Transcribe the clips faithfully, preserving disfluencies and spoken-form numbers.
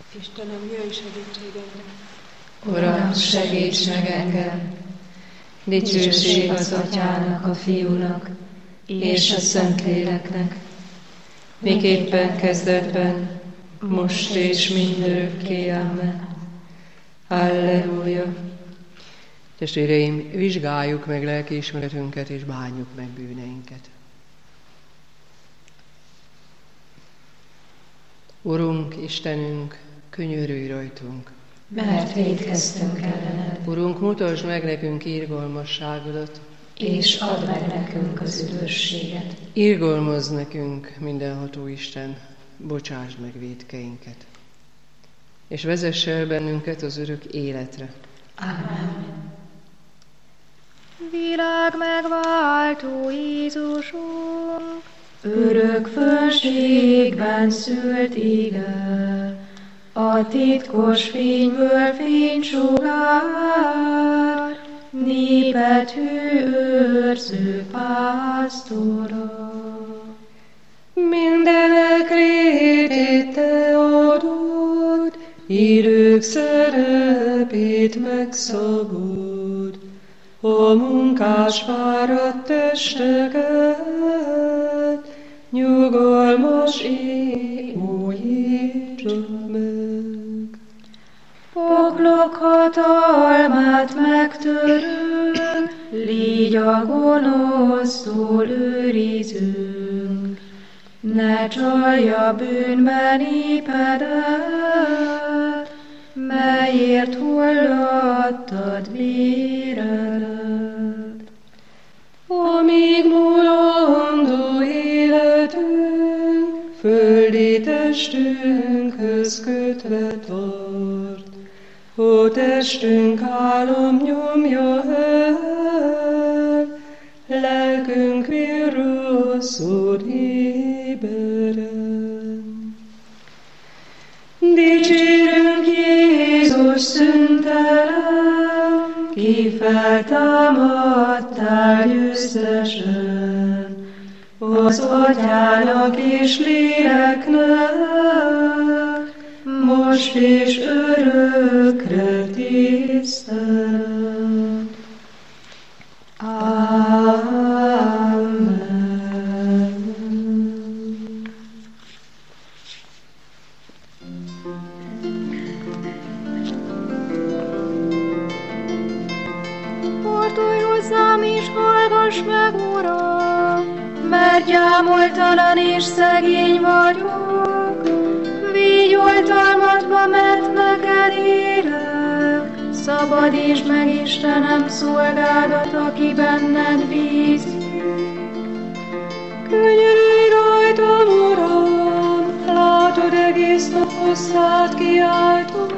Istenem, jöjj segítségemre! Uram, segíts meg engem! Dicsőség az Atyának, a Fiúnak és a Szentléleknek, miképpen kezdetben, most és mindörökké. Amen. Halleluja! Testvéreim, vizsgáljuk meg lelkiismeretünket és bánjuk meg bűneinket. Urunk, Istenünk, könyörülj rajtunk, mert vétkeztünk ellened. Urunk, mutasd meg nekünk irgalmasságodat, és add meg nekünk az üdvösséget. Irgalmazz nekünk, mindenható Isten, bocsásd meg vétkeinket, és vezess el bennünket az örök életre. Amen. Világ megváltó Jézusunk, örök fölségben szült ige, a titkos fényből fénysugár, népet hű őrző pásztora. Mindenek létét te adod, idők szerepét megszabod, a munkás fáradt testeket, nyugalmas éj újítsa meg. Poklok hatalmát megtörünk, légy a gonosztól őrizünk, ne csalja bűnbe népedet, melyért hullattad véredet. Amíg mulandó életünk, földi testünkhöz kötve tart, ó testünk álom nyomja el, lelkünk virrasszod éberen. Dicsérünk Jézus szüntelen, ki feltámadtál győztesen, az Atyának és Léleknek, most és örökre tisztelet. Amen. fordulj hozzám és hallgass meg, Uram, mert gyámoltalan és szegény vagyok. Vígy oltalmatba, mert neked élek, szabadítsd meg, Istenem, szolgádat, aki benned bízik. Könyörülj rajtam, Uram, látod egész nap hosszát kiáltott,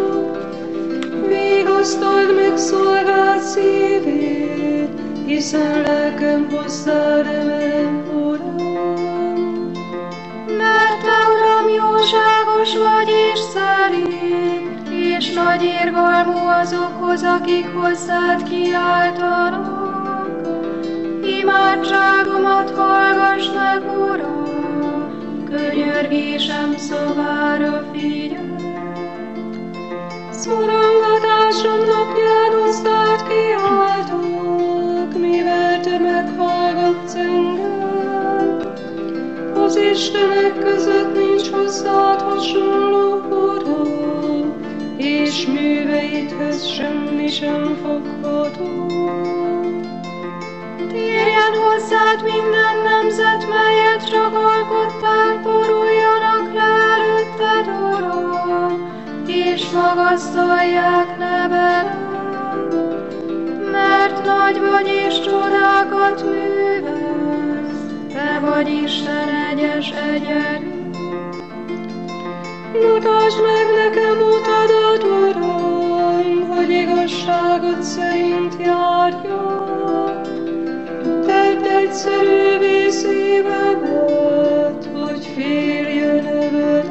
vigasztald meg szolgád szívét, hiszen lelkem hozzád emelem, Uram. Mert te, Uram, jóságos vagy és szerint, és nagy irgalmú azokhoz, akik hozzád kiáltanak. Imádságomat hallgass meg, Uram, könyörgésem szavára figyelj. Szorongatásom napján hozzád kiáltok, mivel te meghallgatsz engem. Az istenek között nincs hozzád hasonló, Uram, és műveidhez semmi sem fogható. Térjen hozzád minden nemzet, melyet csak alkottál, boruljanak le előtted, Uram, és magasztalják nevedet. Mert nagy vagy és csodákat művelsz, te vagy Isten egyes egyedül. Mutasd meg nekem utadat, Uram, hogy igazságod szerint járjak. Tedd egyszerűvé szívemet, hogy félje nevedet.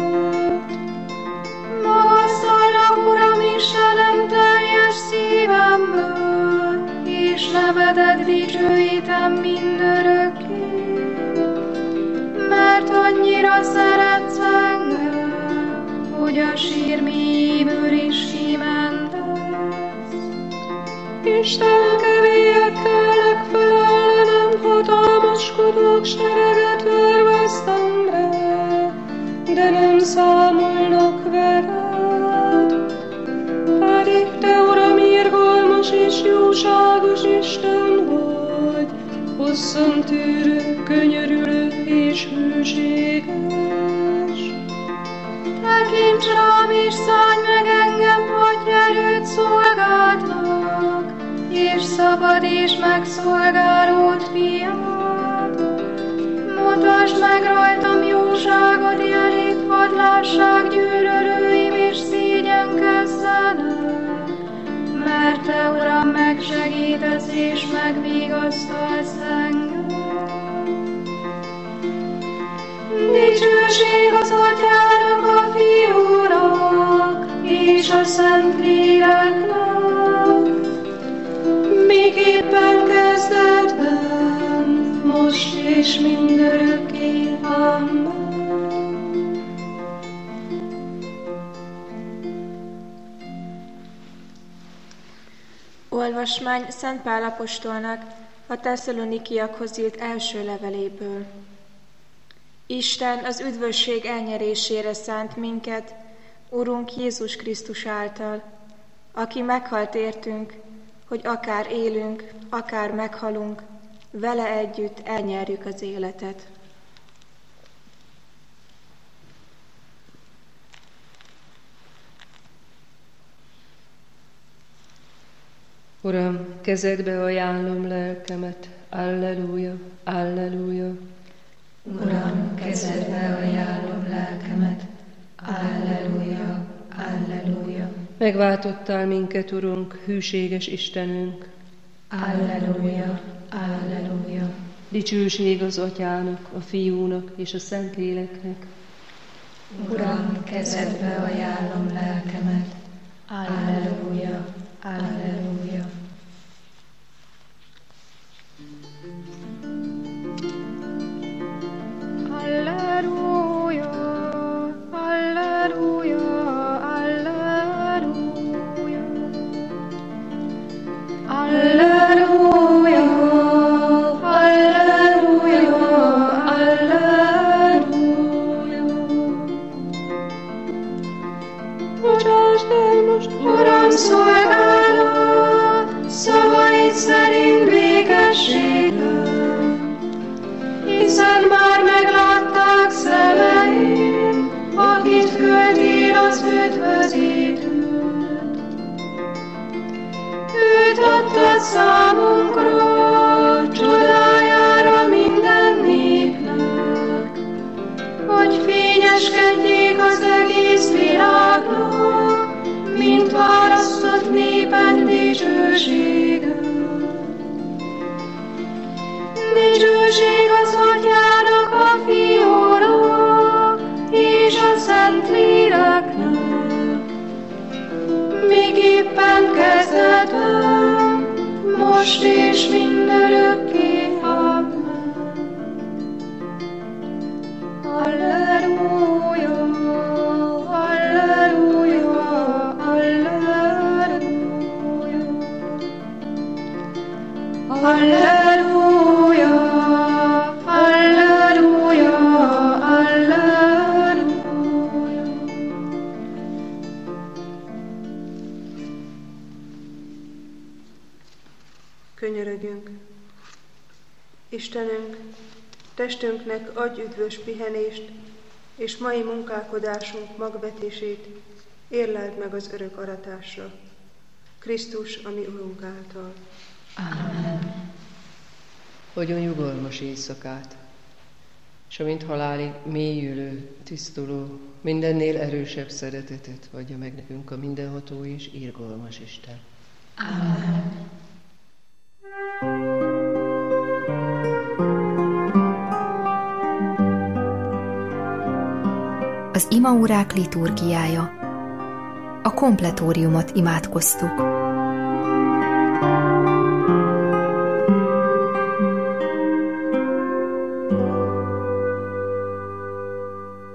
Magasztalnak, Uram, Istenem, teljes szívemből, és nevedet dicsőítem mindörökké. Mert annyira szeretsz engem, hogy hogy a sír mélyéből is kiment lesz. Isten kevélyekkel föl ellenem hatalmaskodók sereget verveztem be, de nem számolnak veled. Pedig te, Uram, irgalmas és jóságos Isten vagy, hosszantűrő, könyörülő és hűséges. Tekints rám és szállj meg engem, hogy erőt szolgáltnak, és szabadíts meg szolgálód fiát. Mutasd meg rajtam jóságot, jelét padlásság gyűlölőim és szégyenkezzenek, mert te, Uram, megsegítesz és megvigasztalsz engem. Dicsőség az Atyának, a Fiúnak és a Szentléleknek, miképpen kezdetben, most és mindörökké. Amen. Olvasmány Szent Pál apostolnak a Tesszalonikiakhoz írt első leveléből. Isten az üdvösség elnyerésére szánt minket, Urunk Jézus Krisztus által, aki meghalt értünk, hogy akár élünk, akár meghalunk, vele együtt elnyerjük az életet. Uram, kezedbe ajánlom lelkemet, alleluja, alleluja. Uram, kezedbe ajánlom lelkemet, alleluja, alleluja. Megváltottál minket, Urunk, hűséges Istenünk. Alleluja, alleluja. Dicsőség az Atyának, a Fiúnak és a Szentléleknek. Uram, kezedbe ajánlom lelkemet, alleluja, alleluja. Alleluja, alleluja, alleluja. Alleluja, alleluja, alleluja. Bocsásd el most, Uram, szolgálat, szavaid szerint békességben, hiszen már meglátták szemeim, akit küldtél az üdvözítőt. Őt adtad számunkra, csodájára minden népnek, hogy fényeskedjék az egész világnak, mint választott népen dicsősége. Dicsőség az Atyának, a Fiúnak és a Szentléleknek, miképpen kezdetben, most és mindörökké. Amen. Alleluja, alleluja, alleluja. Alleluja, alleluja, alleluja. Könyörögjünk. Istenünk, testünknek adj üdvös pihenést, és mai munkálkodásunk magvetését érleld meg az örök aratásra. Krisztus, a mi Urunk által. Amen. Hogyan nyugalmas éjszakát, és amint halálig mélyülő, tisztuló, mindennél erősebb szeretetet adja meg nekünk a mindenható és irgalmas Isten. Amen. Az imaórák liturgiája. A kompletóriumot imádkoztuk.